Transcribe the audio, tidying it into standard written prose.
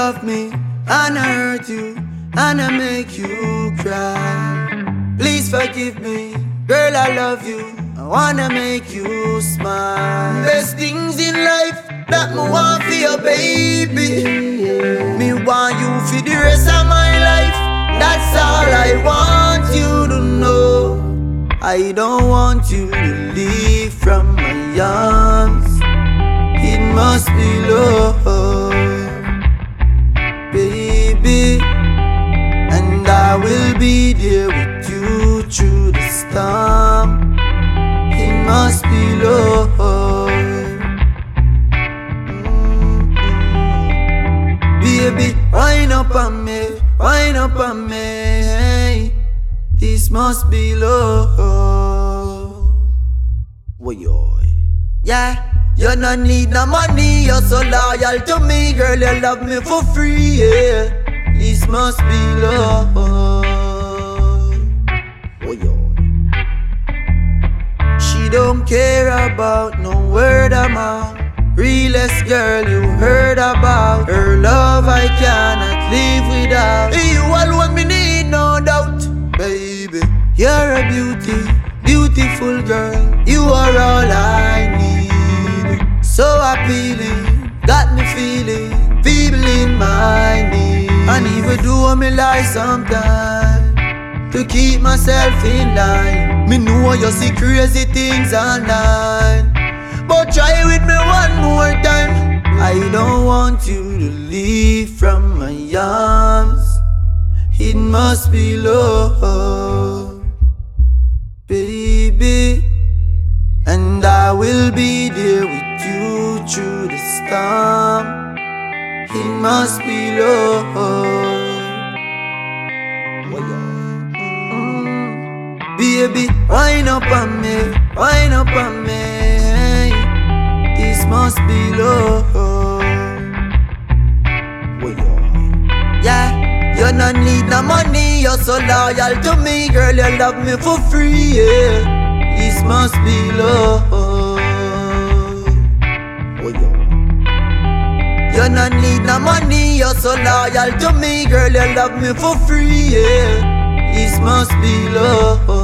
love me, and I hurt you, and I make you cry. Please forgive me, girl, I love you, I wanna make you smile. Best things in life that me want for your baby. Me want you for the rest of my life. That's all I want you to know. I don't want you to leave from my arms. It must be love, baby. And I will be there with you through the storm. It must be love. Baby, wind up on me, wind up on me. Hey, this must be love. Yeah, you no need no money, you're so loyal to me, girl. You love me for free. Yeah, this must be love. She don't care about no word of mouth. Realest girl you heard about. Her love I cannot live without. You alone me need, no doubt. Baby, you're a beauty, beautiful girl. You are all I need. So appealing, got me feeling, feeble in my knees. And even do me lie sometimes to keep myself in line. Me know you see crazy things online, but try with me one more time. I don't want you to leave from my arms. It must be love, baby. And I will be there with you through the storm. It must be love. Baby, wind up on me, wind up on me. This must be love. Yeah, you no need no money, you're so loyal to me, girl. You love me for free. Yeah, this must be love. You no need no money, you're so loyal to me, girl. You love me for free. Yeah, this must be love.